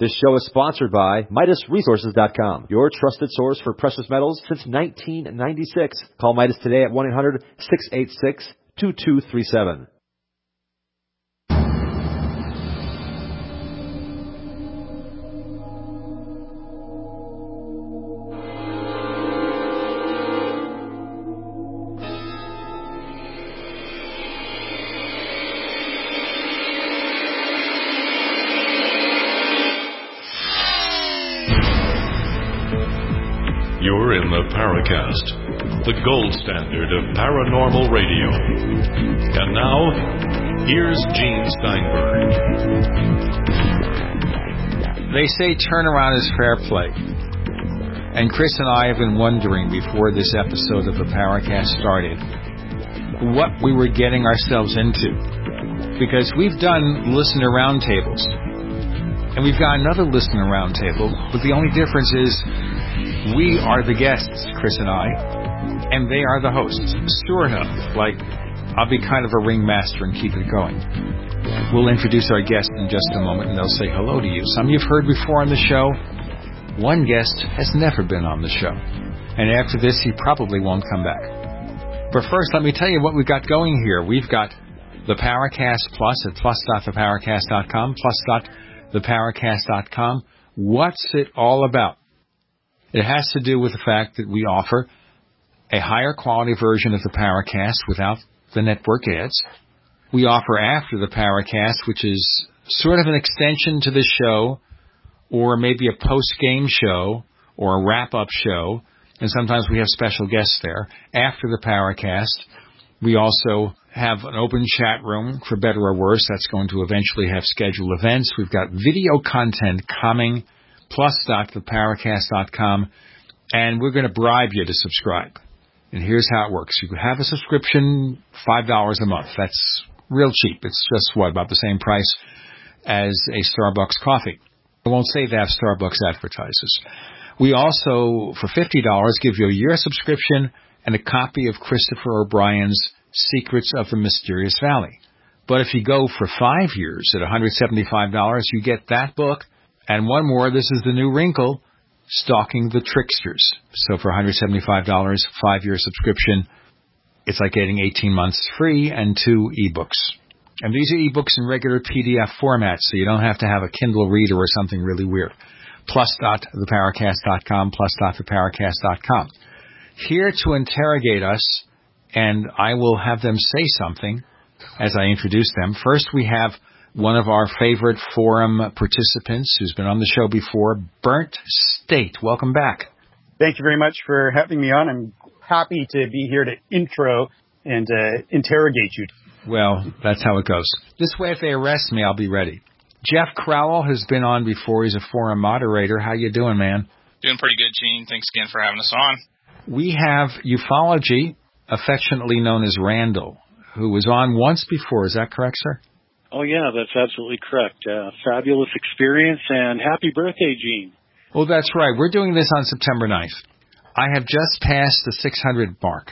This show is sponsored by MidasResources.com, your trusted source for precious metals since 1996. Call Midas today at 1-800-686-2237. You're in the Paracast, the gold standard of paranormal radio. And now, here's Gene Steinberg. They say turnaround is fair play. And Chris and I have been wondering before this episode of the Paracast started what we were getting ourselves into. Because we've done listener roundtables. And we've got another listener roundtable, but the only difference is we are the guests, Chris and I, and they are the hosts. Sort of. Like, I'll be kind of a ringmaster and keep it going. We'll introduce our guest in just a moment, and they'll say hello to you. Some you've heard before on the show. One guest has never been on the show. And after this, he probably won't come back. But first, let me tell you what we've got going here. We've got the Paracast Plus at plus.theparacast.com, plus.theparacast.com. What's it all about? It has to do with the fact that we offer a higher quality version of the Paracast without the network ads. We offer After the Paracast, which is sort of an extension to the show, or maybe a post-game show, or a wrap-up show, and sometimes we have special guests there. After the Paracast, we also have an open chat room, for better or worse. That's going to eventually have scheduled events. We've got video content coming, plus.theparacast.com, and we're going to bribe you to subscribe. And here's how it works. You have a subscription, $5 a month. That's real cheap. It's just, about the same price as a Starbucks coffee. I won't say that Starbucks advertises. We also, for $50, give you a year subscription and a copy of Christopher O'Brien's Secrets of the Mysterious Valley. But if you go for 5 years at $175, you get that book. And one more, this is the new wrinkle, Stalking the Tricksters. So for $175, 5-year subscription, it's like getting 18 months free and 2 ebooks. And these are ebooks in regular PDF format, so you don't have to have a Kindle reader or something really weird. Plus.theparacast.com, plus.theparacast.com. Here to interrogate us, and I will have them say something as I introduce them. First, we have one of our favorite forum participants who's been on the show before, Burnt State. Welcome back. Thank you very much for having me on. I'm happy to be here to intro and interrogate you. Well, that's how it goes. This way, if they arrest me, I'll be ready. Jeff Crowell has been on before. He's a forum moderator. How you doing, man? Doing pretty good, Gene. Thanks again for having us on. We have Ufology, affectionately known as Randall, who was on once before. Is that correct, sir? Oh, yeah, that's absolutely correct. Fabulous experience, and happy birthday, Gene. Well, that's right. We're doing this on September 9th. I have just passed the 600 mark.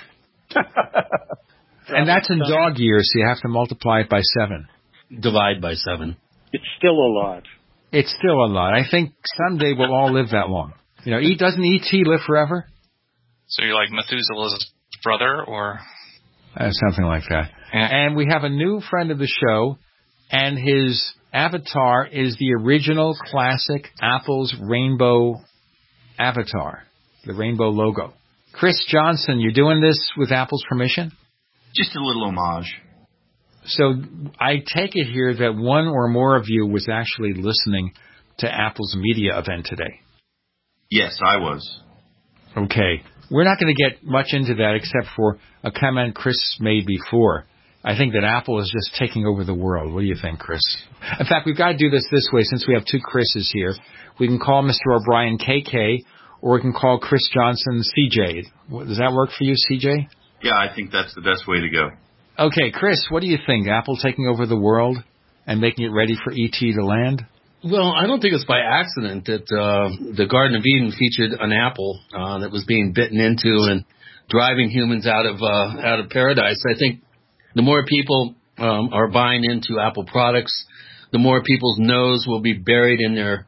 And that's in dog years, so you have to multiply it by 7. Divide by 7. It's still a lot. It's still a lot. I think someday we'll all live that long. You know, doesn't E.T. live forever? So you're like Methuselah's brother, or? Something like that. Yeah. And we have a new friend of the show, and his avatar is the original classic Apple's rainbow avatar, the rainbow logo. Chris Johnson, you're doing this with Apple's permission? Just a little homage. So I take it here that one or more of you was actually listening to Apple's media event today. Yes, I was. Okay. We're not going to get much into that except for a comment Chris made before. I think that Apple is just taking over the world. What do you think, Chris? In fact, we've got to do this way since we have 2 Chris's here. We can call Mr. O'Brien KK, or we can call Chris Johnson CJ. Does that work for you, CJ? Yeah, I think that's the best way to go. Okay, Chris, what do you think? Apple taking over the world and making it ready for E.T. to land? Well, I don't think it's by accident that the Garden of Eden featured an apple that was being bitten into and driving humans out of paradise. I think the more people are buying into Apple products, the more people's nose will be buried in their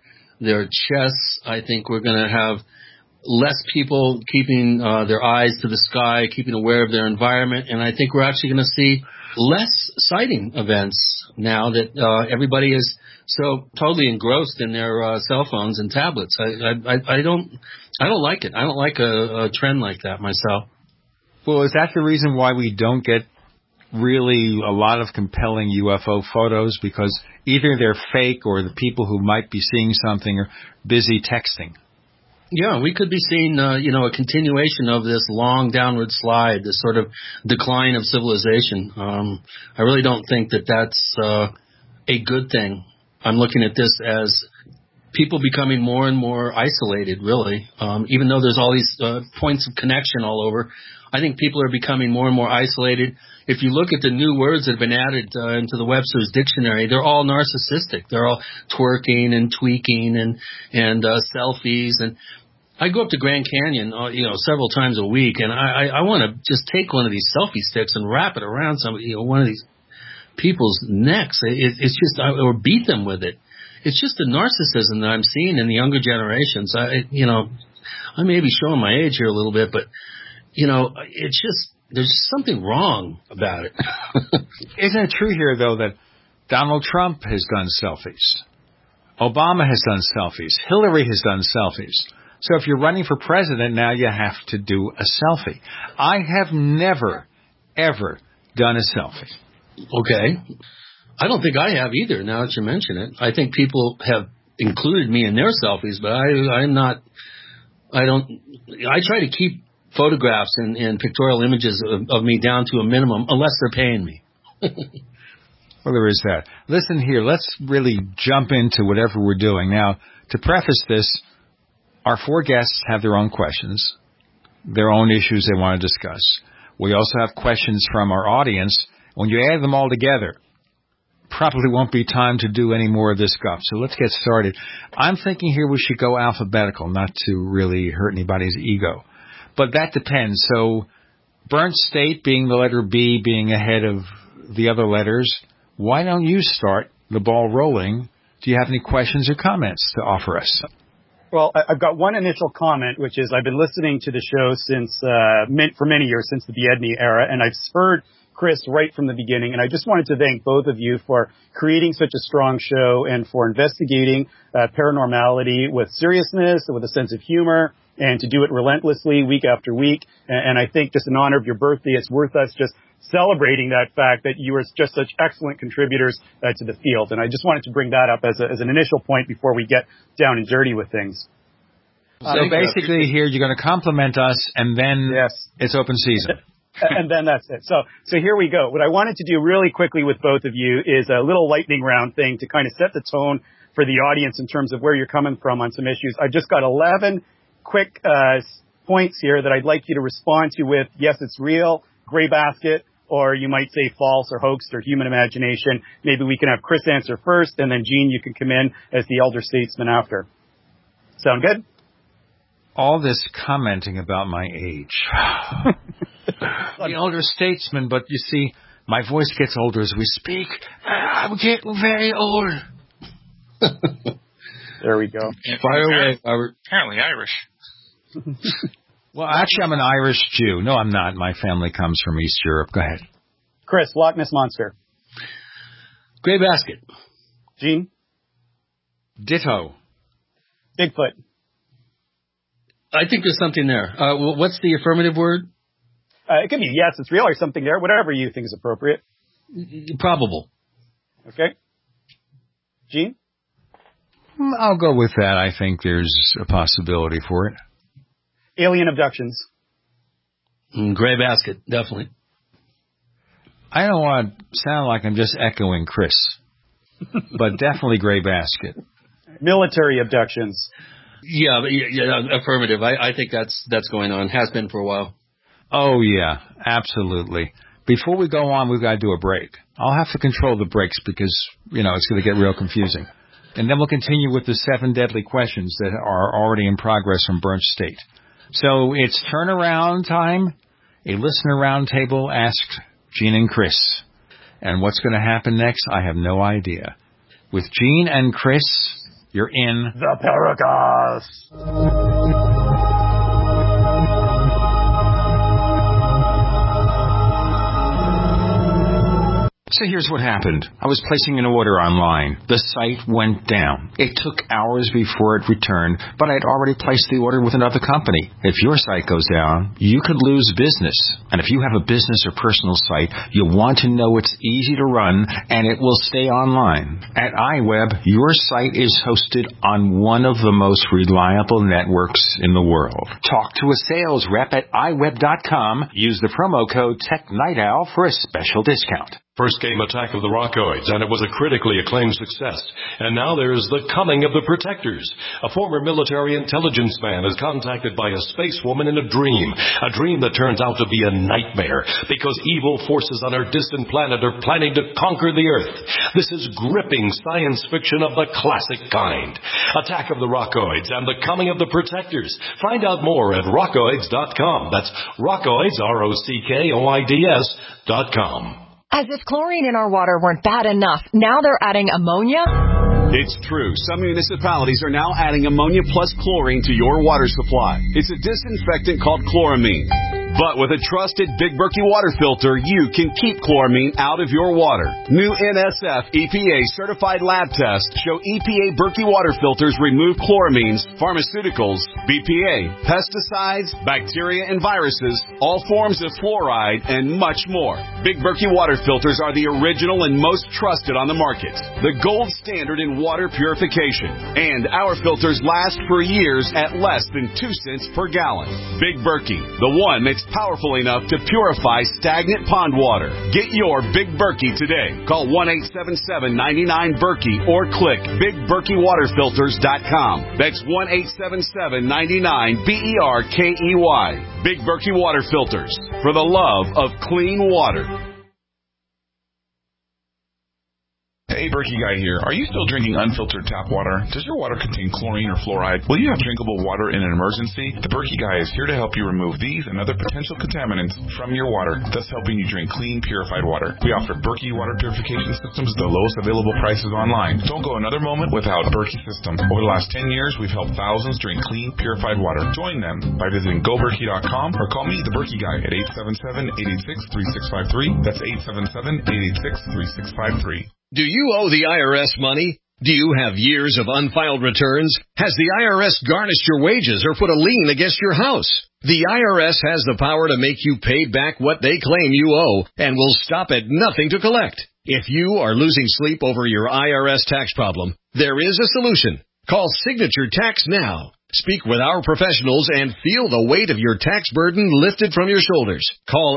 their chests. I think we're going to have less people keeping their eyes to the sky, keeping aware of their environment. And I think we're actually going to see less sighting events now that everybody is so totally engrossed in their cell phones and tablets. I don't like it. I don't like a trend like that myself. Well, is that the reason why we don't get really a lot of compelling UFO photos? Because either they're fake or the people who might be seeing something are busy texting. Yeah, we could be seeing, a continuation of this long downward slide, this sort of decline of civilization. I really don't think that that's a good thing. I'm looking at this as people becoming more and more isolated, really. Even though there's all these points of connection all over, I think people are becoming more and more isolated. If you look at the new words that have been added into the Webster's Dictionary, they're all narcissistic. They're all twerking and tweaking and selfies. And I go up to Grand Canyon, several times a week, and I want to just take one of these selfie sticks and wrap it around one of these people's necks. It's just, or beat them with it. It's just the narcissism that I'm seeing in the younger generations. I may be showing my age here a little bit, but it's just, there's just something wrong about it. Isn't it true here, though, that Donald Trump has done selfies? Obama has done selfies. Hillary has done selfies. So if you're running for president, now you have to do a selfie. I have never, ever done a selfie. Okay. I don't think I have either, now that you mention it. I think people have included me in their selfies, but I try to keep photographs and pictorial images of me down to a minimum, unless they're paying me. Well, there is that. Listen here, let's really jump into whatever we're doing. Now, to preface this, our four guests have their own questions, their own issues they want to discuss. We also have questions from our audience. When you add them all together, probably won't be time to do any more of this guff. So let's get started. I'm thinking here we should go alphabetical, not to really hurt anybody's ego. But that depends. So Burnt State being the letter B, being ahead of the other letters, why don't you start the ball rolling? Do you have any questions or comments to offer us? Well, I've got one initial comment, which is I've been listening to the show for many years, since the Biedny era, and I've spurred Chris right from the beginning, and I just wanted to thank both of you for creating such a strong show and for investigating paranormality with seriousness, with a sense of humor, and to do it relentlessly week after week. And I think just in honor of your birthday, it's worth us just celebrating that fact that you are just such excellent contributors to the field. And I just wanted to bring that up as an initial point before we get down and dirty with things. So basically here you're going to compliment us, and then It's open season. And then that's it. So here we go. What I wanted to do really quickly with both of you is a little lightning round thing to kind of set the tone for the audience in terms of where you're coming from on some issues. I've just got 11 quick points here that I'd like you to respond to with, yes, it's real, gray basket, or you might say false or hoaxed or human imagination. Maybe we can have Chris answer first, and then Gene, you can come in as the elder statesman after. Sound good? All this commenting about my age. The elder statesman, but you see, my voice gets older as we speak. I'm getting very old. There we go. Fire away, Robert. Apparently Irish. Well, actually, I'm an Irish Jew. No, I'm not. My family comes from East Europe. Go ahead. Chris, Loch Ness Monster. Gray basket. Gene? Ditto. Bigfoot. I think there's something there. What's the affirmative word? It could be yes, it's real, or something there, whatever you think is appropriate. Probable. Okay. Gene? I'll go with that. I think there's a possibility for it. Alien abductions. Gray basket, definitely. I don't want to sound like I'm just echoing Chris, but definitely gray basket. Military abductions. Yeah, affirmative. I think that's going on. Has been for a while. Oh, yeah, absolutely. Before we go on, we've got to do a break. I'll have to control the breaks because, it's going to get real confusing. And then we'll continue with the 7 deadly questions that are already in progress from Burnt State. So it's turnaround time. A listener roundtable asked Gene and Chris. And what's going to happen next, I have no idea. With Gene and Chris, You're in the Paracast. So here's what happened. I was placing an order online. The site went down. It took hours before it returned, but I'd already placed the order with another company. If your site goes down, you could lose business. And if you have a business or personal site, you'll want to know it's easy to run and it will stay online. At iWeb, your site is hosted on one of the most reliable networks in the world. Talk to a sales rep at iWeb.com. Use the promo code TechNightOwl for a special discount. First came Attack of the Rockoids, and it was a critically acclaimed success. And now there's The Coming of the Protectors. A former military intelligence man is contacted by a space woman in a dream that turns out to be a nightmare, because evil forces on our distant planet are planning to conquer the Earth. This is gripping science fiction of the classic kind. Attack of the Rockoids and The Coming of the Protectors. Find out more at rockoids.com. That's Rockoids, ROCKOIDS.com. As if chlorine in our water weren't bad enough, now they're adding ammonia? It's true. Some municipalities are now adding ammonia plus chlorine to your water supply. It's a disinfectant called chloramine. But with a trusted Big Berkey water filter, you can keep chloramine out of your water. New NSF EPA certified lab tests show EPA Berkey water filters remove chloramines, pharmaceuticals, BPA, pesticides, bacteria and viruses, all forms of fluoride, and much more. Big Berkey water filters are the original and most trusted on the market. The gold standard in water purification. And our filters last for years at less than 2 cents per gallon. Big Berkey, the one that's powerful enough to purify stagnant pond water. Get your Big Berkey today. Call 1-877-99-BERKEY or click BigBerkeyWaterFilters.com. That's 1-877-99-BERKEY. Big Berkey Water Filters, for the love of clean water. Hey, Berkey Guy here. Are you still drinking unfiltered tap water? Does your water contain chlorine or fluoride? Will you have drinkable water in an emergency? The Berkey Guy is here to help you remove these and other potential contaminants from your water, thus helping you drink clean, purified water. We offer Berkey water purification systems at the lowest available prices online. Don't go another moment without Berkey system. Over the last 10 years, we've helped thousands drink clean, purified water. Join them by visiting GoBerkey.com or call me, the Berkey Guy, at 877-886-3653. That's 877-886-3653. Do you owe the IRS money? Do you have years of unfiled returns? Has the IRS garnished your wages or put a lien against your house? The IRS has the power to make you pay back what they claim you owe and will stop at nothing to collect. If you are losing sleep over your IRS tax problem, there is a solution. Call Signature Tax now. Speak with our professionals and feel the weight of your tax burden lifted from your shoulders. Call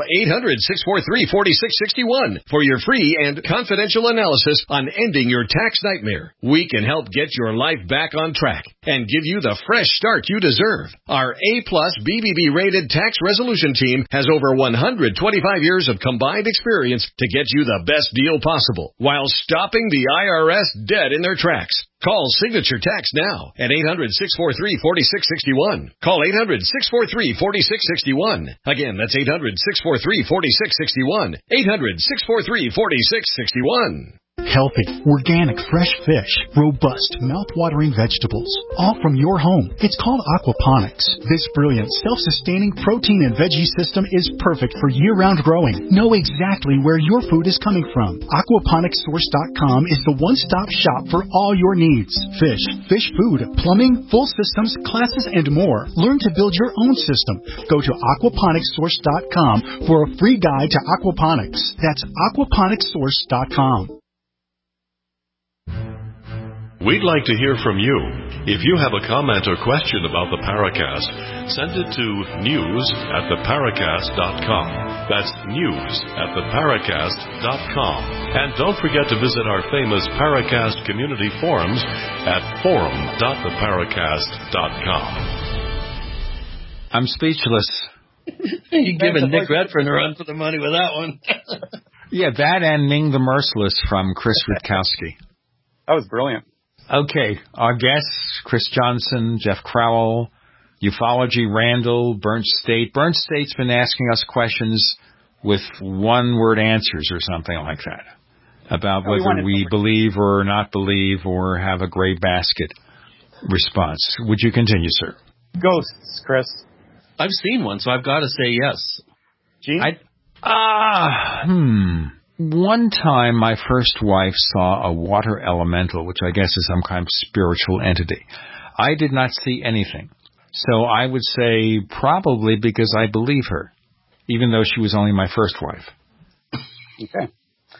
800-643-4661 for your free and confidential analysis on ending your tax nightmare. We can help get your life back on track and give you the fresh start you deserve. Our A-plus BBB rated tax resolution team has over 125 years of combined experience to get you the best deal possible while stopping the IRS dead in their tracks. Call Signature Tax now at 800-643-4661. Call 800-643-4661. Again, that's 800-643-4661. 800-643-4661. Healthy, organic, fresh fish, robust, mouth-watering vegetables, all from your home. It's called aquaponics. This brilliant, self-sustaining protein and veggie system is perfect for year-round growing. Know exactly where your food is coming from. Aquaponicssource.com is the one-stop shop for all your needs. Fish, fish food, plumbing, full systems, classes, and more. Learn to build your own system. Go to aquaponicssource.com for a free guide to aquaponics. That's aquaponicssource.com. We'd like to hear from you. If you have a comment or question about the Paracast, send it to news@theparacast.com. That's news@theparacast.com. And don't forget to visit our famous Paracast community forums at forum.theparacast.com. I'm speechless. You're giving Nick Redfern a run for the money with that one. Yeah, that and Ning the Merciless from Chris Rutkowski. That was brilliant. Okay, our guests, Chris Johnson, Jeff Crowell, Ufology Randall, Burnt State. Burnt State's been asking us questions with one-word answers or something like that about whether we believe or not believe or have a gray basket. response. Would you continue, sir? Ghosts, Chris. I've seen one, so I've got to say yes. Gene? One time my first wife saw a water elemental, which I guess is some kind of spiritual entity. I did not see anything. So I would say probably because I believe her, even though she was only my first wife. Okay.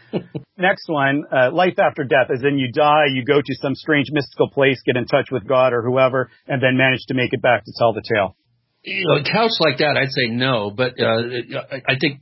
Next one, life after death, as in you die, you go to some strange mystical place, get in touch with God or whoever, and then manage to make it back to tell the tale. A couch like that, I'd say no, but I think,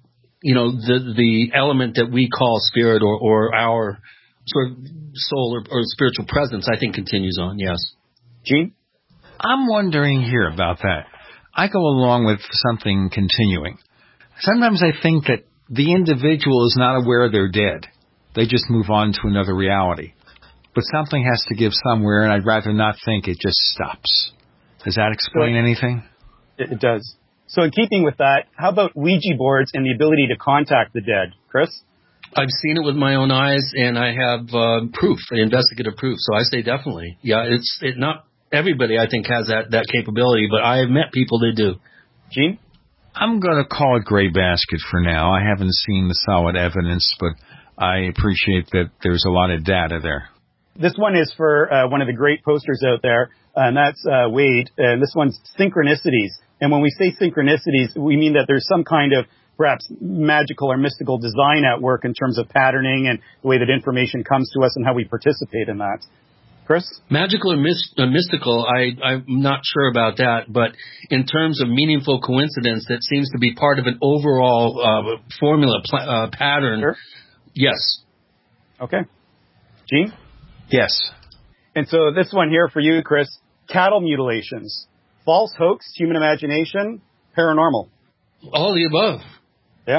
the element that we call spirit or our sort of soul or spiritual presence, I think continues on, yes. Gene? I'm wondering here about that. I go along with something continuing. Sometimes I think that the individual is not aware they're dead. They just move on to another reality. But something has to give somewhere, and I'd rather not think it just stops. Does that explain anything? It does. So in keeping with that, how about Ouija boards and the ability to contact the dead? Chris? I've seen it with my own eyes, and I have proof, investigative proof. So I say definitely. Yeah, not everybody, I think, has that capability, but I have met people that do. Gene? I'm going to call it gray basket for now. I haven't seen the solid evidence, but I appreciate that there's a lot of data there. This one is for one of the great posters out there, and that's Wade. And this one's synchronicities. And when we say synchronicities, we mean that there's some kind of perhaps magical or mystical design at work in terms of patterning and the way that information comes to us and how we participate in that. Chris? Magical or mystical, I'm not sure about that, but in terms of meaningful coincidence that seems to be part of an overall formula pattern, sure. Yes. Okay. Gene? Yes. And so this one here for you, Chris, cattle mutilations, false hoax, human imagination, paranormal. All the above. Yeah.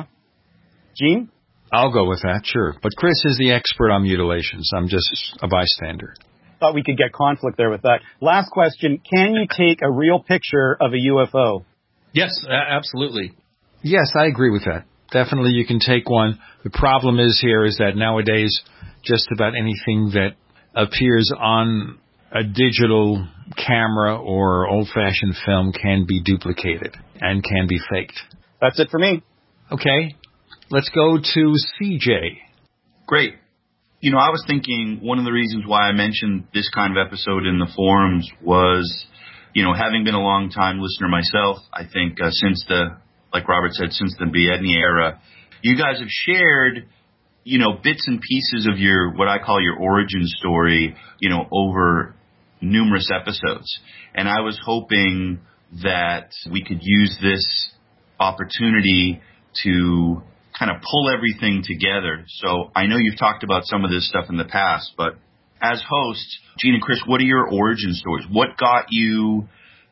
Gene? I'll go with that, sure. But Chris is the expert on mutilations. I'm just a bystander. Thought we could get conflict there with that. Last question. Can you take a real picture of a UFO? Yes, absolutely. Yes, I agree with that. Definitely you can take one. The problem is that nowadays just about anything that appears on a digital camera or old-fashioned film can be duplicated and can be faked. That's it for me. Okay. Let's go to CJ. Great. I was thinking one of the reasons why I mentioned this kind of episode in the forums was, having been a long-time listener myself, I think like Robert said, since the Biedny era, you guys have shared, bits and pieces of what I call your origin story, over numerous episodes. And I was hoping that we could use this opportunity to kind of pull everything together. So I know you've talked about some of this stuff in the past, but as hosts, Gene and Chris, what are your origin stories? What got you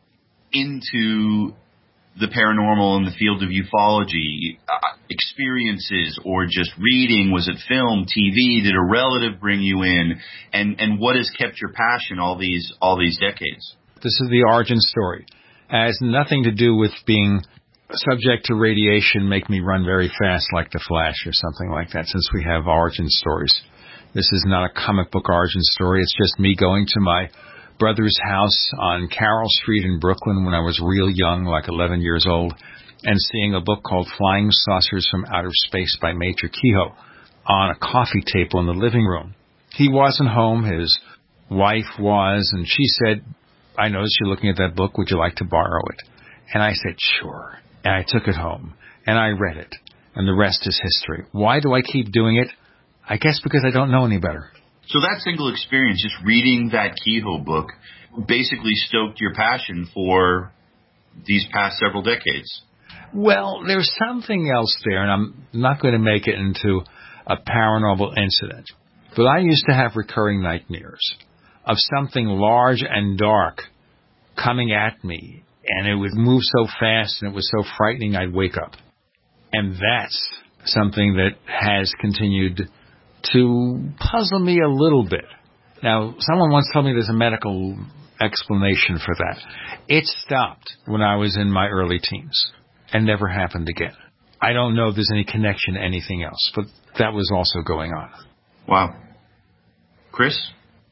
into the paranormal in the field of ufology? Experiences or just reading? Was it film, TV? Did a relative bring you in? And what has kept your passion all these decades? This is the origin story. It has nothing to do with being subject to radiation, make me run very fast like the Flash or something like that, since we have origin stories. This is not a comic book origin story. It's just me going to my brother's house on Carroll Street in Brooklyn when I was real young, like 11 years old, and seeing a book called Flying Saucers from Outer Space by Major Kehoe on a coffee table in the living room. He wasn't home. His wife was, and she said, I noticed you're looking at that book. Would you like to borrow it? And I said, sure. And I took it home, and I read it, and the rest is history. Why do I keep doing it? I guess because I don't know any better. So that single experience, just reading that Kehoe book, basically stoked your passion for these past several decades. Well, there's something else there, and I'm not going to make it into a paranormal incident. But I used to have recurring nightmares of something large and dark coming at me. And it would move so fast and it was so frightening I'd wake up. And that's something that has continued to puzzle me a little bit. Now, someone once told me there's a medical explanation for that. It stopped when I was in my early teens and never happened again. I don't know if there's any connection to anything else, but that was also going on. Wow. Chris?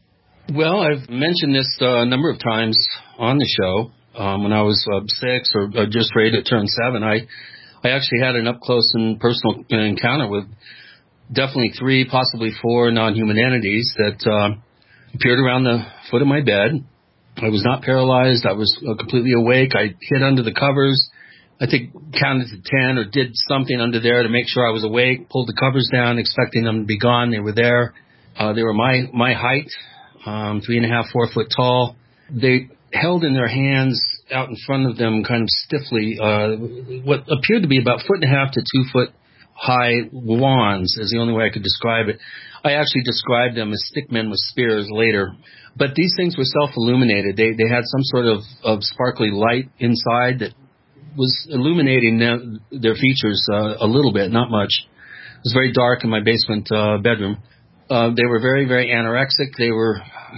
Well, I've mentioned this a number of times on the show. When I was 6 or just ready to turn 7, I actually had an up-close and personal encounter with definitely 3, possibly 4 non-human entities that appeared around the foot of my bed. I was not paralyzed. I was completely awake. I hid under the covers. I think counted to 10 or did something under there to make sure I was awake, pulled the covers down, expecting them to be gone. They were there. They were my height, 3.5, 4 foot tall. They held in their hands out in front of them kind of stiffly what appeared to be about 1.5 to 2 foot high wands is the only way I could describe it. I actually described them as stick men with spears later. But these things were self-illuminated. They had some sort of sparkly light inside that was illuminating their features a little bit, not much. It was very dark in my basement bedroom. They were very, very anorexic. They were,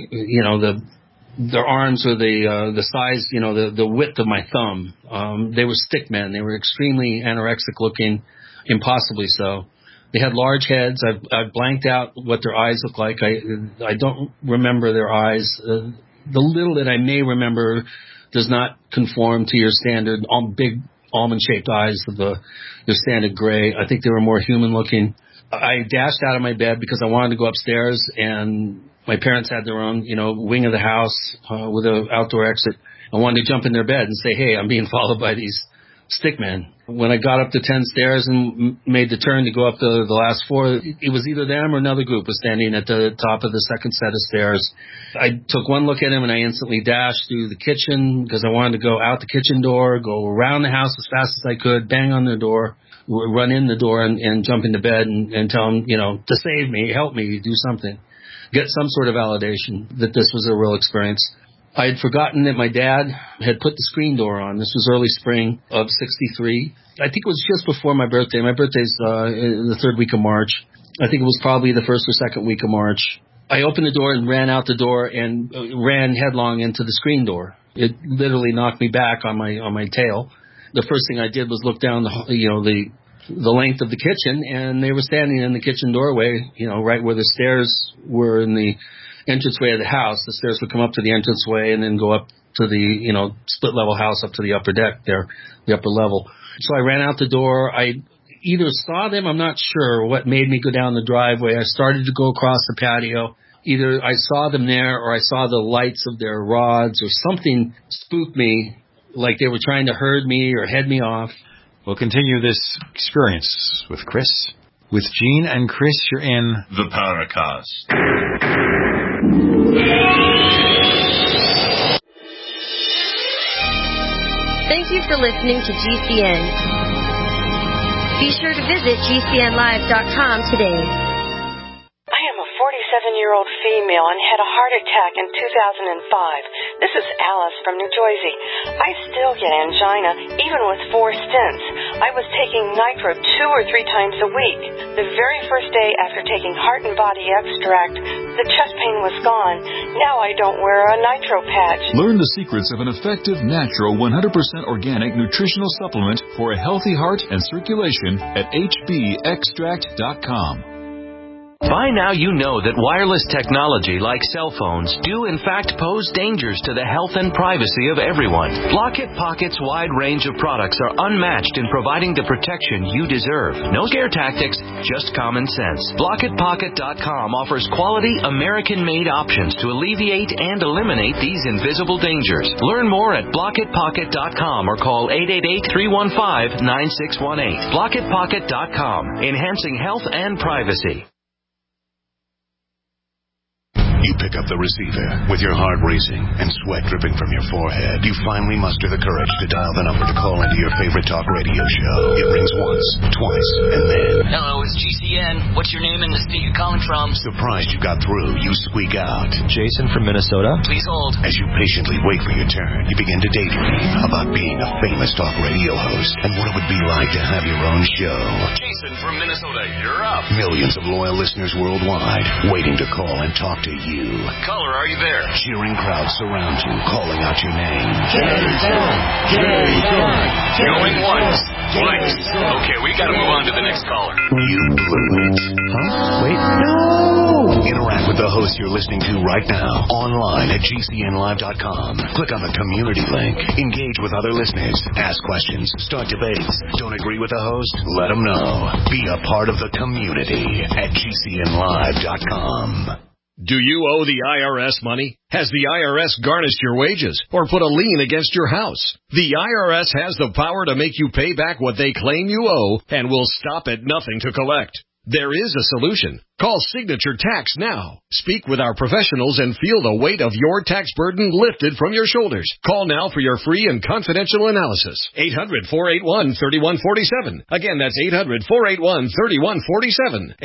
their arms were the size, the width of my thumb. They were stick men. They were extremely anorexic looking, impossibly so. They had large heads. I've blanked out what their eyes look like. I don't remember their eyes. The little that I may remember does not conform to your standard big almond-shaped eyes of your standard gray. I think they were more human-looking. I dashed out of my bed because I wanted to go upstairs, and my parents had their own, wing of the house with an outdoor exit. I wanted to jump in their bed and say, hey, I'm being followed by these stick men. When I got up the 10 stairs and made the turn to go up the last 4, it was either them or another group was standing at the top of the second set of stairs. I took one look at him and I instantly dashed through the kitchen because I wanted to go out the kitchen door, go around the house as fast as I could, bang on their door, run in the door and jump into bed and tell them, to save me, help me, do something. Get some sort of validation that this was a real experience. I had forgotten that my dad had put the screen door on. This was early spring of 63. I think it was just before my birthday. My birthday's the 3rd week of March. I think it was probably the 1st or 2nd week of March. I opened the door and ran out the door and ran headlong into the screen door. It literally knocked me back on my tail. The first thing I did was look down the length of the kitchen, and they were standing in the kitchen doorway, right where the stairs were in the entranceway of the house. The stairs would come up to the entranceway and then go up to the, split level house up to the upper deck there, the upper level. So I ran out the door. I either saw them, I'm not sure what made me go down the driveway. I started to go across the patio. Either I saw them there or I saw the lights of their rods or something spooked me, like they were trying to herd me or head me off. We'll continue this experience with Chris. With Gene and Chris, you're in the Paracast. Thank you for listening to GCN. Be sure to visit GCNlive.com today. I am a 47-year-old female and had a heart attack in 2005. This is Alice from New Jersey. I still get angina, even with 4 stents. I was taking nitro 2 or 3 times a week. The very first day after taking Heart and Body Extract, the chest pain was gone. Now I don't wear a nitro patch. Learn the secrets of an effective, natural, 100% organic nutritional supplement for a healthy heart and circulation at hbextract.com. By now you know that wireless technology like cell phones do in fact pose dangers to the health and privacy of everyone. Block-It Pocket's wide range of products are unmatched in providing the protection you deserve. No scare tactics, just common sense. BlockItPocket.com offers quality American-made options to alleviate and eliminate these invisible dangers. Learn more at BlockItPocket.com or call 888-315-9618. BlockItPocket.com, enhancing health and privacy. You pick up the receiver. With your heart racing and sweat dripping from your forehead, you finally muster the courage to dial the number to call into your favorite talk radio show. It rings once, twice, and then... Hello, it's GCN. What's your name and the state you're calling from? Surprised you got through, you squeak out. Jason from Minnesota. Please hold. As you patiently wait for your turn, you begin to daydream about being a famous talk radio host and what it would be like to have your own show. Jason from Minnesota, you're up. Millions of loyal listeners worldwide waiting to call and talk to you. Caller, are you there? Cheering crowds surround you, calling out your name. Jason! Jason! Going once, twice. Okay, we gotta move on to the next caller. You blew it. Huh? Wait, no! Interact with the host you're listening to right now, online at GCNlive.com. Click on the community link. Engage with other listeners. Ask questions. Start debates. Don't agree with the host? Let them know. Be a part of the community at GCNlive.com. Do you owe the IRS money? Has the IRS garnished your wages or put a lien against your house? The IRS has the power to make you pay back what they claim you owe and will stop at nothing to collect. There is a solution. Call Signature Tax now. Speak with our professionals and feel the weight of your tax burden lifted from your shoulders. Call now for your free and confidential analysis. 800-481-3147. Again, that's 800-481-3147.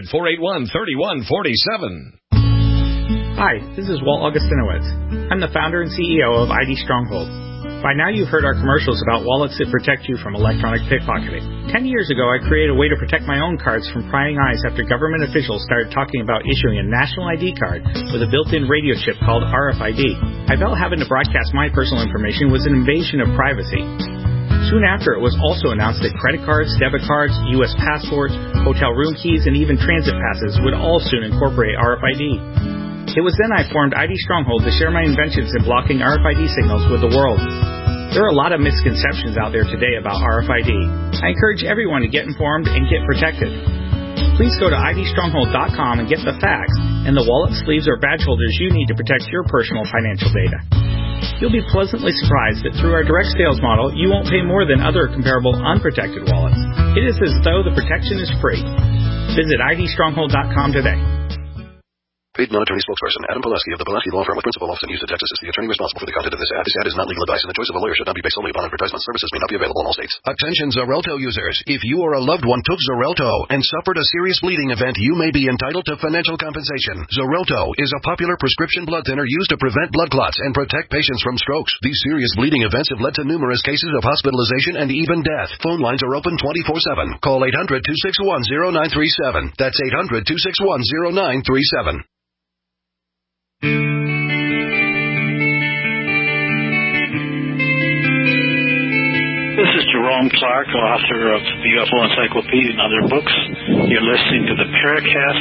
800-481-3147. Hi, this is Walt Augustinowitz. I'm the founder and CEO of ID Stronghold. By now you've heard our commercials about wallets that protect you from electronic pickpocketing. 10 years ago, I created a way to protect my own cards from prying eyes after government officials started talking about issuing a national ID card with a built-in radio chip called RFID. I felt having to broadcast my personal information was an invasion of privacy. Soon after, it was also announced that credit cards, debit cards, U.S. passports, hotel room keys, and even transit passes would all soon incorporate RFID. It was then I formed ID Stronghold to share my inventions in blocking RFID signals with the world. There are a lot of misconceptions out there today about RFID. I encourage everyone to get informed and get protected. Please go to idstronghold.com and get the facts and the wallet, sleeves, or badge holders you need to protect your personal financial data. You'll be pleasantly surprised that through our direct sales model, you won't pay more than other comparable unprotected wallets. It is as though the protection is free. Visit idstronghold.com today. Paid non-attorney spokesperson Adam Pulaski of the Pulaski Law Firm with principal office in Houston, Texas is the attorney responsible for the content of this ad. This ad is not legal advice, and the choice of a lawyer should not be based solely upon advertisement. Services may not be available in all states. Attention Xarelto users. If you or a loved one took Xarelto and suffered a serious bleeding event, you may be entitled to financial compensation. Xarelto is a popular prescription blood thinner used to prevent blood clots and protect patients from strokes. These serious bleeding events have led to numerous cases of hospitalization and even death. Phone lines are open 24/7. Call 800-261-0937. That's 800-261-0937. This is Jerome Clark, author of the UFO Encyclopedia and other books. You're listening to the Paracast.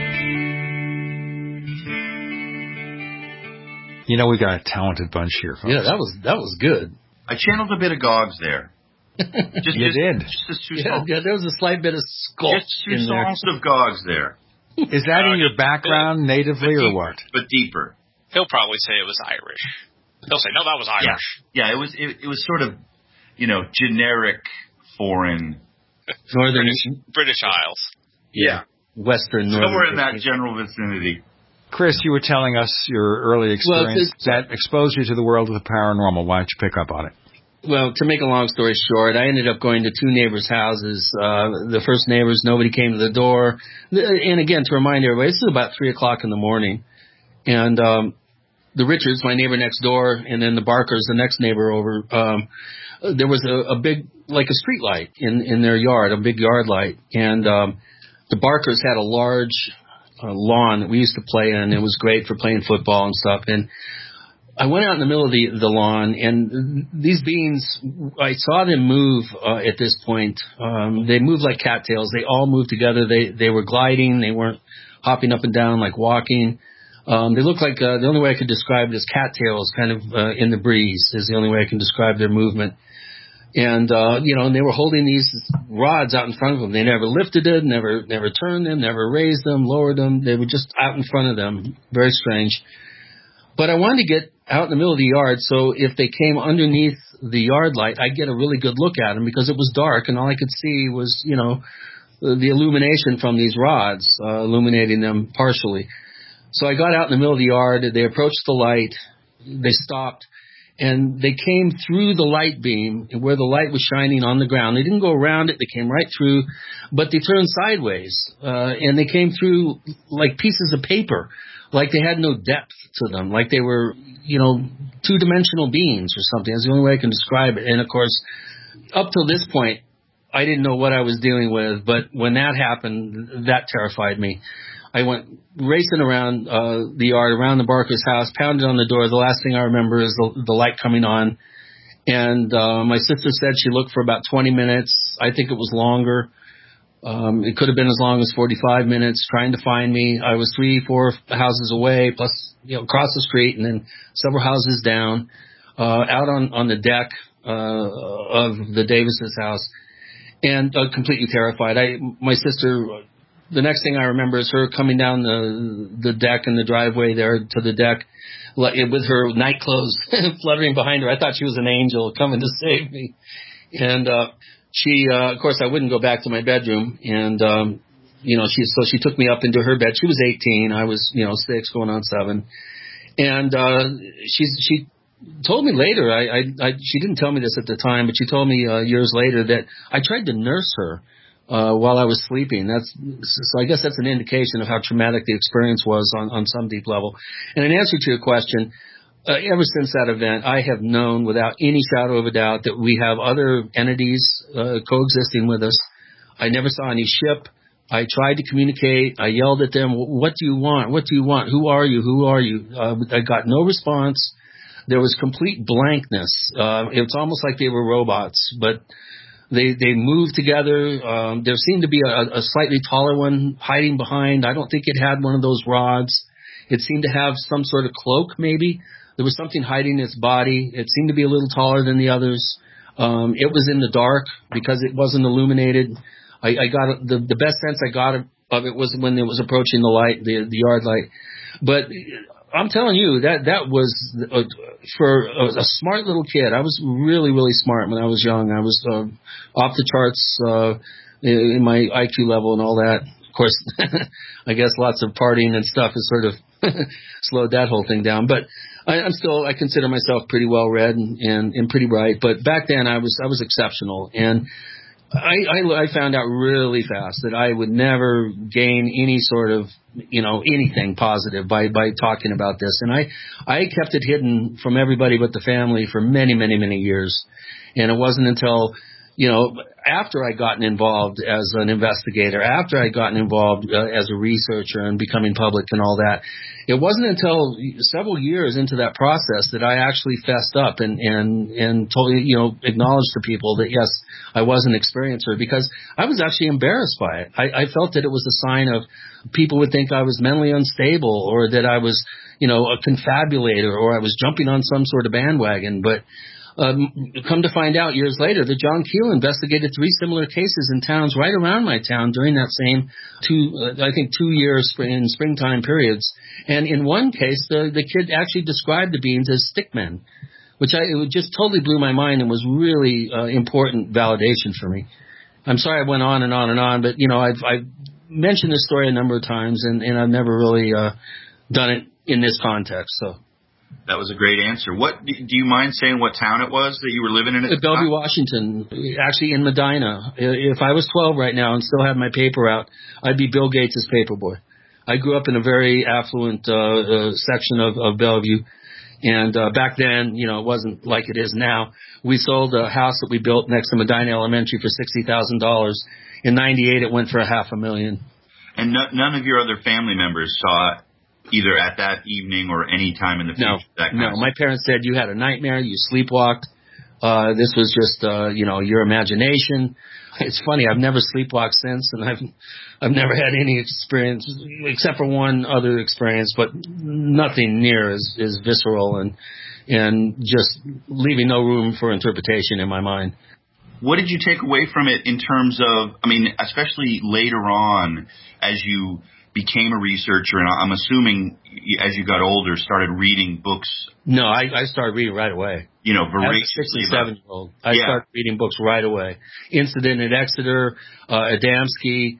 You know, we got a talented bunch here, folks. Yeah, that was good. I channeled a bit of Gogs there. You did. There was a slight bit of sculpt in there. Just 2 songs of Gogs there. Is that in your background natively or what? But deeper. He'll probably say it was Irish. He'll say, no, that was Irish. Yeah, it was sort of, generic foreign. Northern British Isles. Yeah. Western Northern. Somewhere in that general vicinity. Chris, you were telling us your early experience that exposed you to the world of the paranormal. Why don't you pick up on it? Well, to make a long story short, I ended up going to 2 neighbors' houses. The first neighbors, nobody came to the door. And again, to remind everybody, this is about 3 o'clock in the morning. And the Richards, my neighbor next door, and then the Barkers, the next neighbor over, there was a big, like a street light in their yard, a big yard light. And the Barkers had a large lawn that we used to play in. It was great for playing football and stuff. And I went out in the middle of the lawn, and these beings, I saw them move at this point. They moved like cattails. They all moved together. They were gliding. They weren't hopping up and down like walking. They looked like, the only way I could describe it is cattails kind of in the breeze is the only way I can describe their movement. And, and they were holding these rods out in front of them. They never lifted it, never turned them, never raised them, lowered them. They were just out in front of them. Very strange. But I wanted to get out in the middle of the yard, so if they came underneath the yard light, I'd get a really good look at them because it was dark and all I could see was, the illumination from these rods, illuminating them partially. So I got out in the middle of the yard. They approached the light. They stopped, and they came through the light beam where the light was shining on the ground. They didn't go around it. They came right through, but they turned sideways, and they came through like pieces of paper, like they had no depth to them, like they were, two-dimensional beings or something. That's the only way I can describe it. And, of course, up till this point, I didn't know what I was dealing with, but when that happened, that terrified me. I went racing around the yard, around the Barker's house, pounded on the door. The last thing I remember is the light coming on. And my sister said she looked for about 20 minutes. I think it was longer. It could have been as long as 45 minutes trying to find me. I was 3-4 houses away, plus, across the street, and then several houses down, out on the deck of the Davis's house, and completely terrified. My sister, the next thing I remember is her coming down the deck and the driveway there to the deck with her night clothes fluttering behind her. I thought she was an angel coming to save me. And she, of course, I wouldn't go back to my bedroom. And, she took me up into her bed. She was 18. I was, 6 going on 7. And she told me later, she didn't tell me this at the time, but she told me years later that I tried to nurse her while I was sleeping. So I guess that's an indication of how traumatic the experience was on some deep level. And in answer to your question, ever since that event, I have known without any shadow of a doubt that we have other entities coexisting with us. I never saw any ship. I tried to communicate. I yelled at them, "What do you want? What do you want? Who are you? Who are you?" I got no response. There was complete blankness. It was almost like they were robots, but they moved together. There seemed to be a slightly taller one hiding behind. I don't think it had one of those rods. It seemed to have some sort of cloak, maybe. There was something hiding its body. It seemed to be a little taller than the others. It was in the dark because it wasn't illuminated. I got the best sense I got of it was when it was approaching the light, the yard light. But I'm telling you, that was for a smart little kid. I was really, really smart when I was young. I was off the charts in my IQ level and all that. Of course, I guess lots of partying and stuff has sort of slowed that whole thing down. But I consider myself pretty well read and pretty bright. But back then, I was exceptional. And I found out really fast that I would never gain any sort of, anything positive by talking about this. And I kept it hidden from everybody but the family for many, many, many years. And it wasn't until, after I'd gotten involved as an investigator, after I'd gotten involved as a researcher and becoming public and all that, it wasn't until several years into that process that I actually fessed up and totally, acknowledged to people that, yes, I was an experiencer, because I was actually embarrassed by it. I felt that it was a sign of people would think I was mentally unstable, or that I was, a confabulator, or I was jumping on some sort of bandwagon. But come to find out years later that John Keel investigated 3 similar cases in towns right around my town during that same 2 years in springtime periods. And in one case, the kid actually described the beings as stickmen, which it just totally blew my mind and was really important validation for me. I'm sorry I went on and on and on, but I've mentioned this story a number of times, and I've never really done it in this context. So. That was a great answer. Do you mind saying what town it was that you were living in at the time? Bellevue, Washington, actually in Medina. If I was 12 right now and still had my paper out, I'd be Bill Gates' paper boy. I grew up in a very affluent section of Bellevue, and back then, it wasn't like it is now. We sold a house that we built next to Medina Elementary for $60,000. In '98, it went for $500,000. And none of your other family members saw it? Either at that evening or any time in the future? No. My parents said you had a nightmare, you sleepwalked. This was just, your imagination. It's funny, I've never sleepwalked since, and I've never had any experience, except for one other experience, but nothing near as visceral and just leaving no room for interpretation in my mind. What did you take away from it in terms of, especially later on as you became a researcher, and I'm assuming as you got older, started reading books? No, I started reading right away. Voraciously. As a 67-year-old, I started reading books right away. Incident at Exeter, Adamski,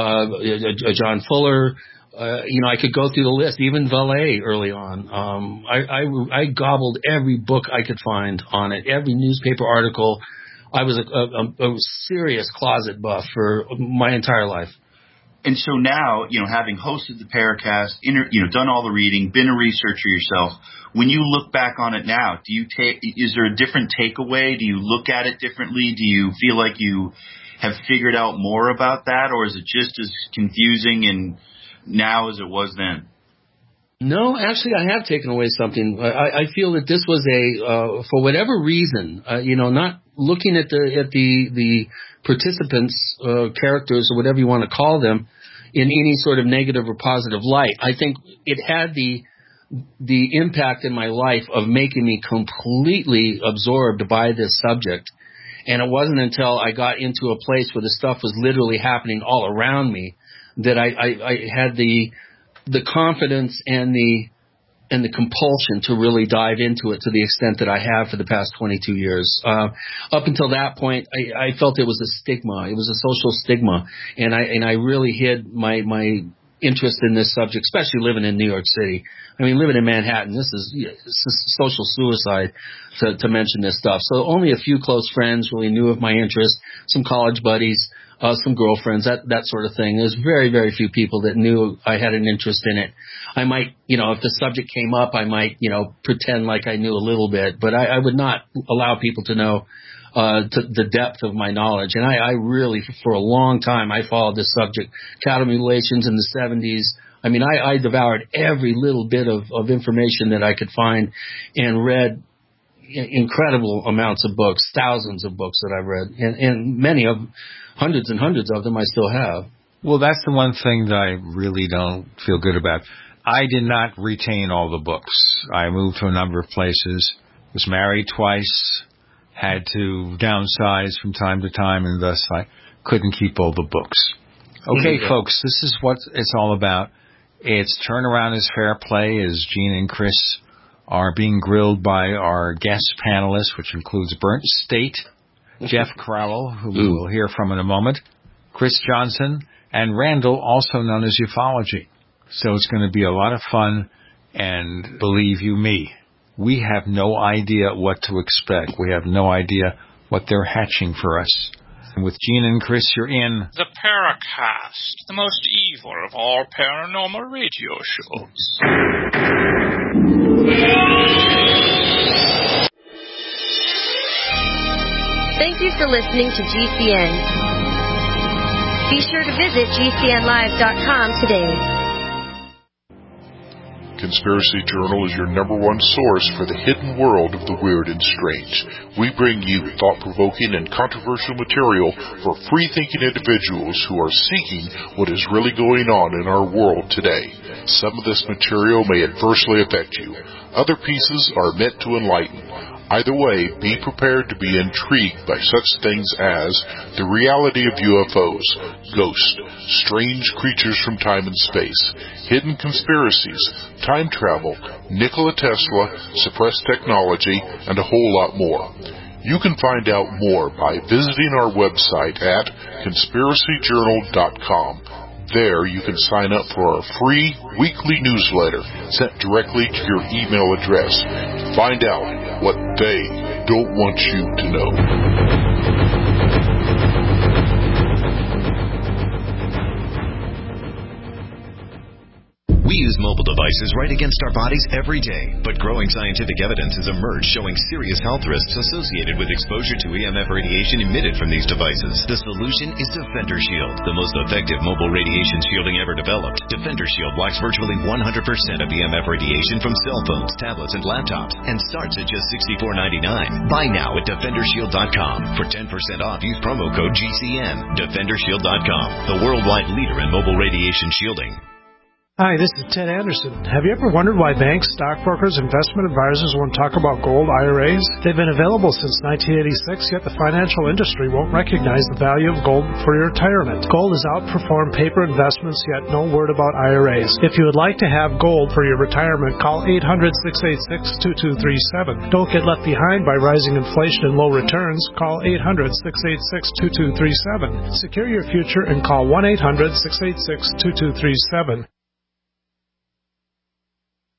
John Fuller. I could go through the list, even Valet early on. I gobbled every book I could find on it, every newspaper article. I was a serious closet buff for my entire life. And so now, having hosted the Paracast, done all the reading, been a researcher yourself, when you look back on it now, is there a different takeaway? Do you look at it differently? Do you feel like you have figured out more about that, or is it just as confusing and now as it was then? No, actually, I have taken away something. I feel that this was for whatever reason, not looking at the participants, characters, or whatever you want to call them, in any sort of negative or positive light. I think it had the impact in my life of making me completely absorbed by this subject. And it wasn't until I got into a place where the stuff was literally happening all around me that I had the confidence and the compulsion to really dive into it to the extent that I have for the past 22 years. Up until that point, I felt it was a stigma. It was a social stigma, and I really hid my interest in this subject, especially living in New York City. I mean, living in Manhattan, this is social suicide to mention this stuff. So only a few close friends really knew of my interest, some college buddies, some girlfriends, that sort of thing. There's very, very few people that knew I had an interest in it. I might, if the subject came up, I might, pretend like I knew a little bit, but I would not allow people to know to the depth of my knowledge. And I really, for a long time, I followed this subject. Cattle mutilations in the 70s. I mean, I devoured every little bit of information that I could find and read incredible amounts of books, thousands of books that I've read, and many of hundreds and hundreds of them I still have. Well, that's the one thing that I really don't feel good about. I did not retain all the books. I moved to a number of places, was married twice, had to downsize from time to time, and thus I couldn't keep all the books. Okay, folks, this is what it's all about. It's Turnaround is Fair Play, as Gene and Chris are being grilled by our guest panelists, which includes Burnt State, Jeff Crowell, who we will hear from in a moment, Chris Johnson, and Randall, also known as Ufology. So it's going to be a lot of fun, and believe you me, we have no idea what to expect. We have no idea what they're hatching for us. And with Gene and Chris, you're in the Paracast, the most evil of all paranormal radio shows. Thank you for listening to GCN. Be sure to visit GCNlive.com today. Conspiracy Journal is your #1 source for the hidden world of the weird and strange. We bring you thought-provoking and controversial material for free-thinking individuals who are seeking what is really going on in our world today. Some of this material may adversely affect you. Other pieces are meant to enlighten. Either way, be prepared to be intrigued by such things as the reality of UFOs, ghosts, strange creatures from time and space, hidden conspiracies, time travel, Nikola Tesla, suppressed technology, and a whole lot more. You can find out more by visiting our website at conspiracyjournal.com. There you can sign up for our free weekly newsletter sent directly to your email address. Find out what they don't want you to know. We use mobile devices right against our bodies every day, but growing scientific evidence has emerged showing serious health risks associated with exposure to EMF radiation emitted from these devices. The solution is Defender Shield, the most effective mobile radiation shielding ever developed. Defender Shield blocks virtually 100% of EMF radiation from cell phones, tablets, and laptops, and starts at just $64.99. Buy now at DefenderShield.com. For 10% off, use promo code GCN. DefenderShield.com, the worldwide leader in mobile radiation shielding. Hi, this is Ted Anderson. Have you ever wondered why banks, stockbrokers, investment advisors won't talk about gold IRAs? They've been available since 1986, yet the financial industry won't recognize the value of gold for your retirement. Gold has outperformed paper investments, yet no word about IRAs. If you would like to have gold for your retirement, call 800-686-2237. Don't get left behind by rising inflation and low returns. Call 800-686-2237. Secure your future and call 1-800-686-2237.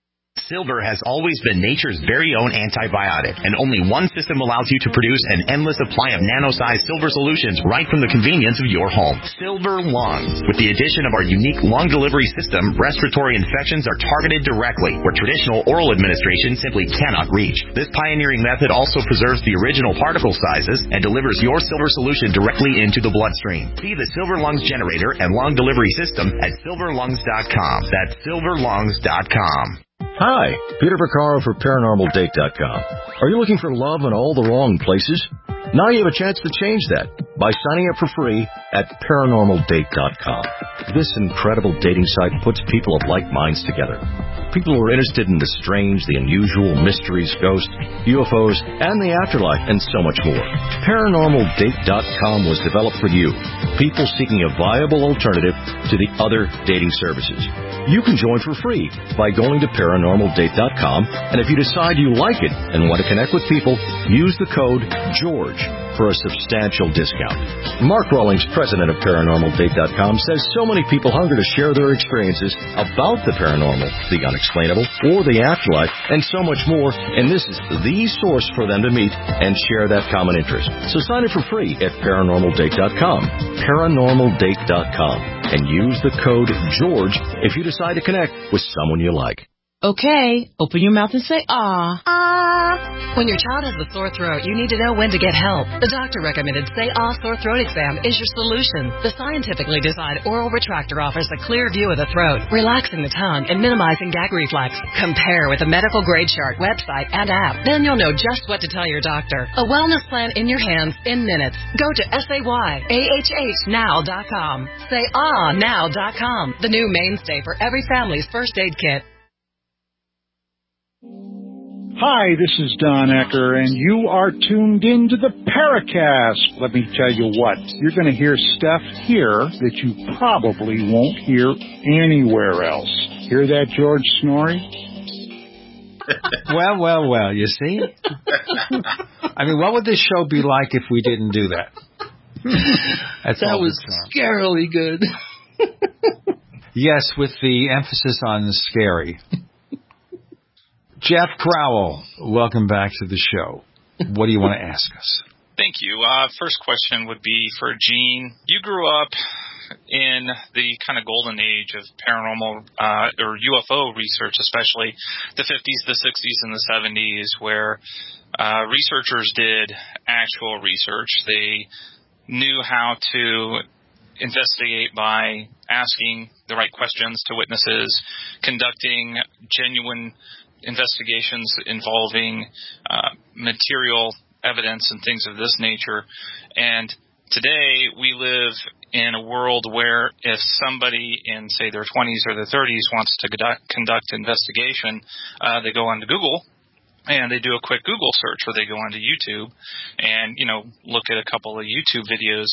Silver has always been nature's very own antibiotic, and only one system allows you to produce an endless supply of nano-sized silver solutions right from the convenience of your home. Silver Lungs. With the addition of our unique lung delivery system, respiratory infections are targeted directly, where traditional oral administration simply cannot reach. This pioneering method also preserves the original particle sizes and delivers your silver solution directly into the bloodstream. See the Silver Lungs generator and lung delivery system at silverlungs.com. That's silverlungs.com. Hi, Peter Vaccaro for ParanormalDate.com. Are you looking for love in all the wrong places? Now you have a chance to change that by signing up for free at ParanormalDate.com. This incredible dating site puts people of like minds together. People who are interested in the strange, the unusual, mysteries, ghosts, UFOs, and the afterlife, and so much more. ParanormalDate.com was developed for you, people seeking a viable alternative to the other dating services. You can join for free by going to ParanormalDate.com, and if you decide you like it and want to connect with people, use the code GEORGE for a substantial discount. Mark Rawlings, president of ParanormalDate.com, says so many people hunger to share their experiences about the paranormal, the unexplainable, or the afterlife, and so much more, and this is the source for them to meet and share that common interest. So sign up for free at ParanormalDate.com, ParanormalDate.com, and use the code GEORGE if you decide to connect with someone you like. Okay, open your mouth and say, ah. Ah. When your child has a sore throat, you need to know when to get help. The doctor recommended Say Ah Sore Throat Exam is your solution. The scientifically designed oral retractor offers a clear view of the throat, relaxing the tongue and minimizing gag reflex. Compare with the medical grade chart website and app. Then you'll know just what to tell your doctor. A wellness plan in your hands in minutes. Go to SayAHHnow.com. SayAhNow.com. The new mainstay for every family's first aid kit. Hi, this is Don Ecker, and you are tuned into the Paracast. Let me tell you what, you're going to hear stuff here that you probably won't hear anywhere else. Hear that, George Snorri? Well, you see? I mean, what would this show be like if we didn't do that? That was scarily good. Yes, with the emphasis on scary. Jeff Crowell, welcome back to the show. What do you want to ask us? Thank you. First question would be for Gene. You grew up in the kind of golden age of paranormal or UFO research, especially the 50s, the 60s, and the 70s, where researchers did actual research. They knew how to investigate by asking the right questions to witnesses, conducting genuine investigations involving material evidence and things of this nature. And today we live in a world where if somebody in, say, their 20s or their 30s wants to conduct investigation, they go onto Google and they do a quick Google search, or they go onto YouTube and, look at a couple of YouTube videos.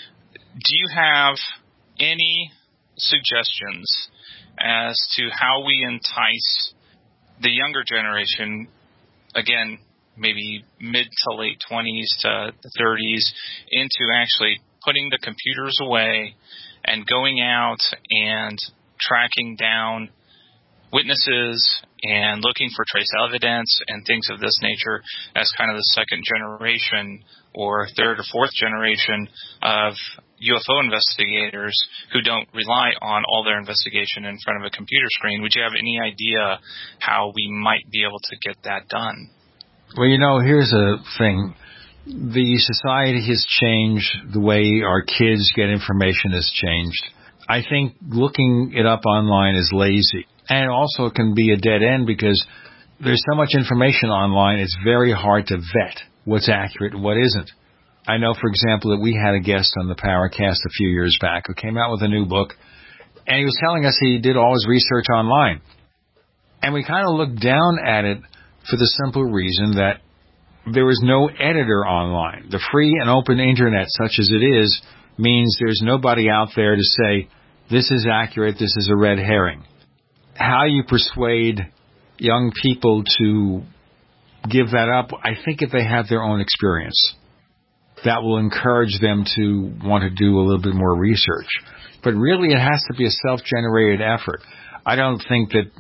Do you have any suggestions as to how we entice the younger generation, again, maybe mid to late 20s to the 30s, into actually putting the computers away and going out and tracking down witnesses and looking for trace evidence and things of this nature as kind of the second generation or third or fourth generation of UFO investigators who don't rely on all their investigation in front of a computer screen? Would you have any idea how we might be able to get that done? Well, here's a thing. The society has changed. The way our kids get information has changed. I think looking it up online is lazy. And also it can be a dead end because there's so much information online, it's very hard to vet what's accurate and what isn't. I know, for example, that we had a guest on the Paracast a few years back who came out with a new book, and he was telling us he did all his research online. And we kind of looked down at it for the simple reason that there was no editor online. The free and open internet, such as it is, means there's nobody out there to say, this is accurate, this is a red herring. How you persuade young people to give that up, I think if they have their own experience, that will encourage them to want to do a little bit more research. But really it has to be a self-generated effort. I don't think that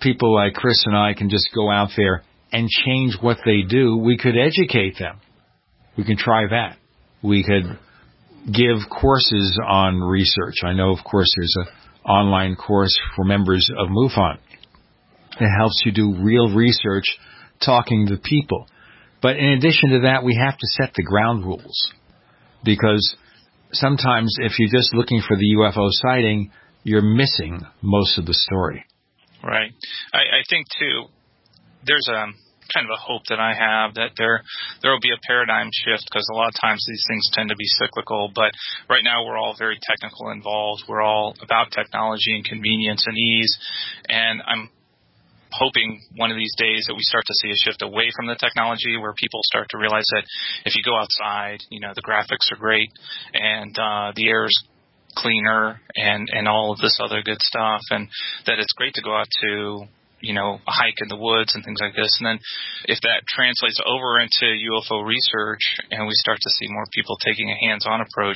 people like Chris and I can just go out there and change what they do, we could educate them. We can try that. We could give courses on research. I know, of course, there's an online course for members of MUFON. It helps you do real research, talking to people. But in addition to that, we have to set the ground rules. Because sometimes if you're just looking for the UFO sighting, you're missing most of the story. Right. I think, too, there's a kind of a hope that I have that there will be a paradigm shift, because a lot of times these things tend to be cyclical. But right now we're all very technical involved. We're all about technology and convenience and ease. And I'm hoping one of these days that we start to see a shift away from the technology, where people start to realize that if you go outside, the graphics are great and the air is cleaner and all of this other good stuff, and that it's great to go out to a hike in the woods and things like this. And then if that translates over into UFO research and we start to see more people taking a hands-on approach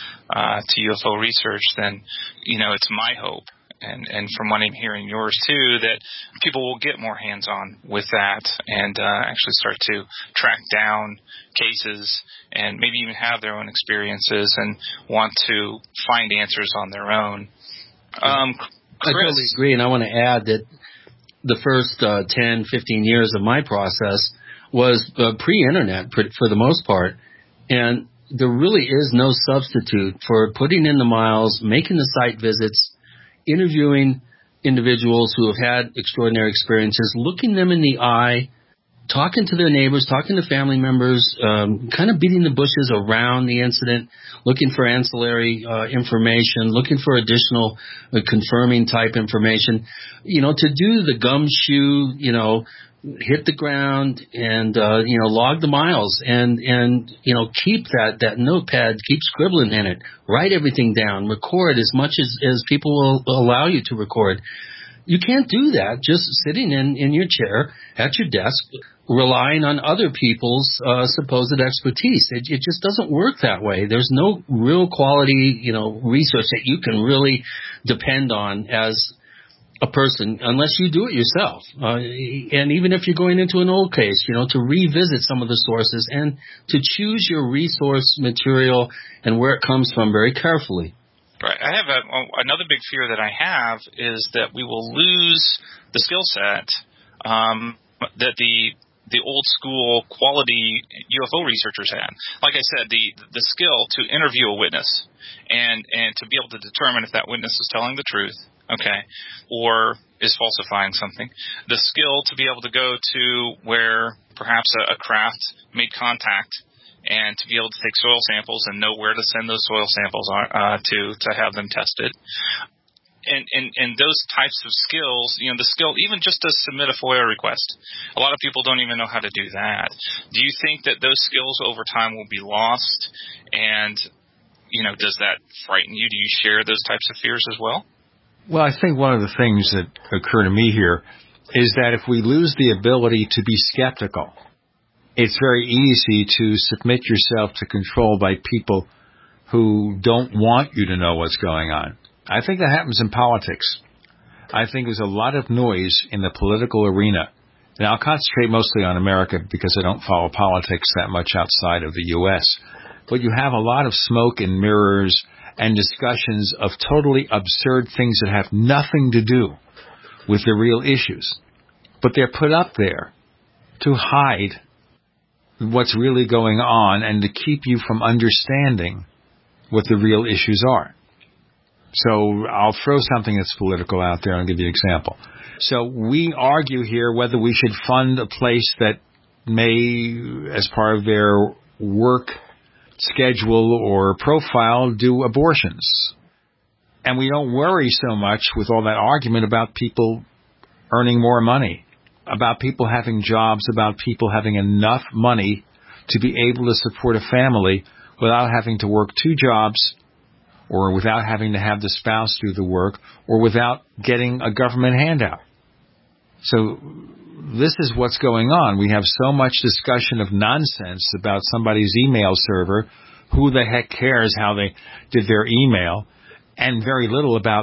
to UFO research, then, it's my hope. And from what I'm hearing yours too, that people will get more hands-on with that and actually start to track down cases and maybe even have their own experiences and want to find answers on their own. I totally agree, and I want to add that the first 10, 15 years of my process was pre-internet for the most part, and there really is no substitute for putting in the miles, making the site visits, interviewing individuals who have had extraordinary experiences, looking them in the eye, talking to their neighbors, talking to family members, kind of beating the bushes around the incident, looking for ancillary information, looking for additional confirming type information, to do the gumshoe, hit the ground and, log the miles and keep that notepad, keep scribbling in it, write everything down, record as much as people will allow you to record. You can't do that just sitting in your chair at your desk, relying on other people's supposed expertise. It just doesn't work that way. There's no real quality, research that you can really depend on as a person unless you do it yourself. And even if you're going into an old case, to revisit some of the sources and to choose your resource material and where it comes from very carefully. Right. I have another big fear that I have is that we will lose the skill set that the old school quality UFO researchers had. Like I said, the skill to interview a witness and to be able to determine if that witness is telling the truth, or is falsifying something. The skill to be able to go to where perhaps a craft made contact and to be able to take soil samples and know where to send those soil samples to have them tested. And those types of skills, the skill even just to submit a FOIA request. A lot of people don't even know how to do that. Do you think that those skills over time will be lost? And, does that frighten you? Do you share those types of fears as well? Well, I think one of the things that occur to me here is that if we lose the ability to be skeptical, it's very easy to submit yourself to control by people who don't want you to know what's going on. I think that happens in politics. I think there's a lot of noise in the political arena. And I'll concentrate mostly on America because I don't follow politics that much outside of the U.S. But you have a lot of smoke and mirrors and discussions of totally absurd things that have nothing to do with the real issues. But they're put up there to hide what's really going on and to keep you from understanding what the real issues are. So I'll throw something that's political out there and I'll give you an example. So we argue here whether we should fund a place that may, as part of their work schedule or profile, do abortions. And we don't worry so much with all that argument about people earning more money, about people having jobs, about people having enough money to be able to support a family without having to work two jobs, or without having to have the spouse do the work, or without getting a government handout. So this is what's going on. We have so much discussion of nonsense about somebody's email server, who the heck cares how they did their email, and very little about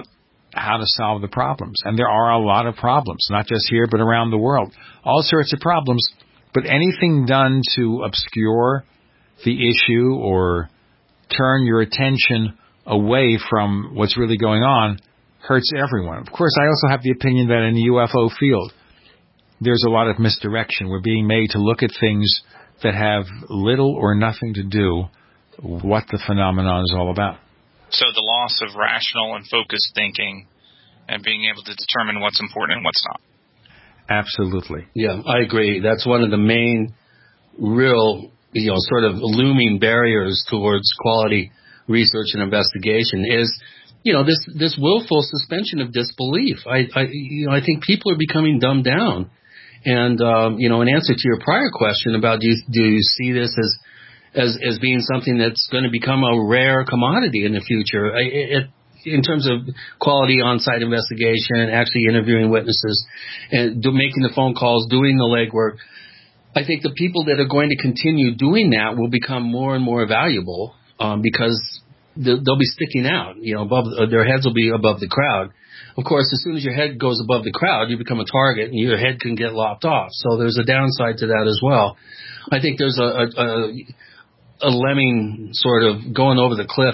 how to solve the problems. And there are a lot of problems, not just here, but around the world. All sorts of problems. But anything done to obscure the issue or turn your attention away from what's really going on hurts everyone. Of course, I also have the opinion that in the UFO field, there's a lot of misdirection. We're being made to look at things that have little or nothing to do with what the phenomenon is all about. So the loss of rational and focused thinking and being able to determine what's important and what's not. Absolutely. Yeah, I agree. That's one of the main real, sort of looming barriers towards quality research and investigation is, this willful suspension of disbelief. I think people are becoming dumbed down. And, in answer to your prior question about do you see this as being something that's going to become a rare commodity in the future, in terms of quality on-site investigation, actually interviewing witnesses, and making the phone calls, doing the legwork, I think the people that are going to continue doing that will become more and more valuable because they'll be sticking out. Their heads will be above the crowd. Of course, as soon as your head goes above the crowd, you become a target, and your head can get lopped off. So there's a downside to that as well. I think there's a lemming sort of going over the cliff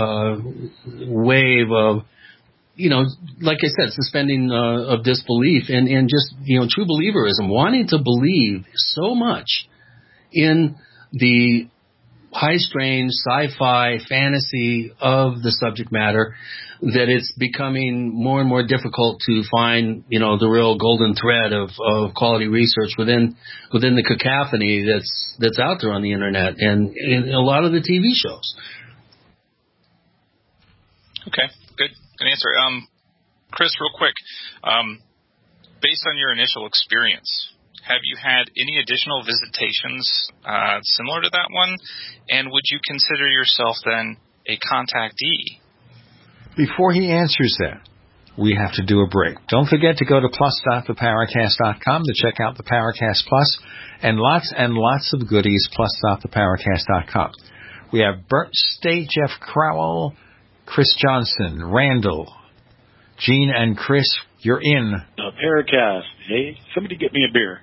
wave of, like I said, suspending of disbelief and just, true believerism, wanting to believe so much in the high-strain sci-fi fantasy of the subject matter that it's becoming more and more difficult to find, the real golden thread of quality research within the cacophony that's out there on the internet and in a lot of the TV shows. Okay, good answer. Chris, real quick, based on your initial experience, have you had any additional visitations similar to that one? And would you consider yourself then a contactee? Before he answers that, we have to do a break. Don't forget to go to plus.theparacast.com to check out the Paracast Plus and lots of goodies, plus.theparacast.com. We have Bert State, Jeff Crowell, Chris Johnson, Randall, Gene, and Chris. You're in Paracast. Hey, somebody get me a beer.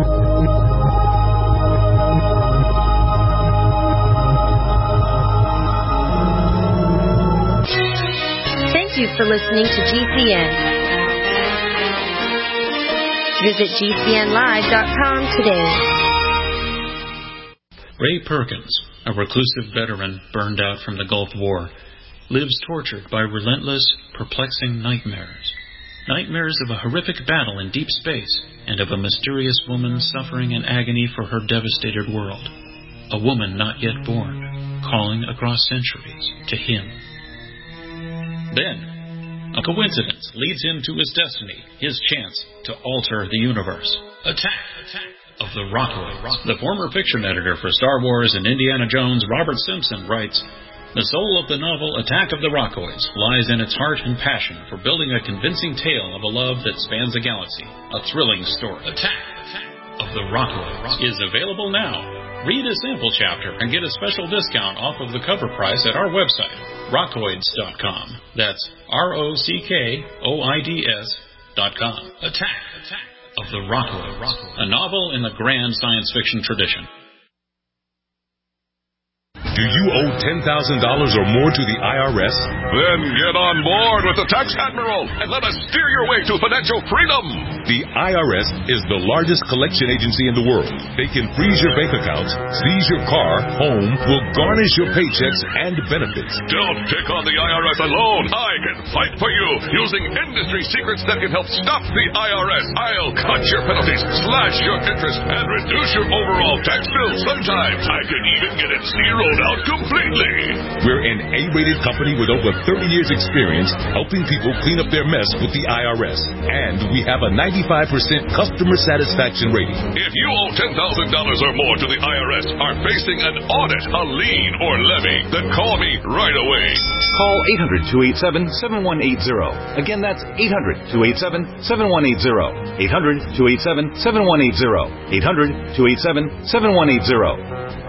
Thank you for listening to GCN. Visit GCNlive.com today. Ray Perkins, a reclusive veteran burned out from the Gulf War, lives tortured by relentless, perplexing nightmares. Nightmares of a horrific battle in deep space and of a mysterious woman suffering in agony for her devastated world. A woman not yet born, calling across centuries to him. Then, a coincidence leads him to his destiny, his chance to alter the universe. Attack of the Rockoids. The former fiction editor for Star Wars and Indiana Jones, Robert Simpson, writes, "The soul of the novel Attack of the Rockoids lies in its heart and passion for building a convincing tale of a love that spans a galaxy. A thrilling story. Attack of the Rockoids is available now. Read a sample chapter and get a special discount off of the cover price at our website, rockoids.com. That's ROCKOIDS.com. Attack of the Rockoids, a novel in the grand science fiction tradition. Do you owe $10,000 or more to the IRS? Then get on board with the Tax Admiral and let us steer your way to financial freedom. The IRS is the largest collection agency in the world. They can freeze your bank accounts, seize your car, home, will garnish your paychecks and benefits. Don't take on the IRS alone. I can fight for you using industry secrets that can help stop the IRS. I'll cut your penalties, slash your interest, and reduce your overall tax bill. Sometimes I can even get it zeroed out completely. We're an A-rated company with over 30 years experience helping people clean up their mess with the IRS. And we have a 95% customer satisfaction rating. If you owe $10,000 or more to the IRS, are facing an audit, a lien, or levy, then call me right away. Call 800-287-7180. Again, that's 800-287-7180. 800-287-7180. 800-287-7180.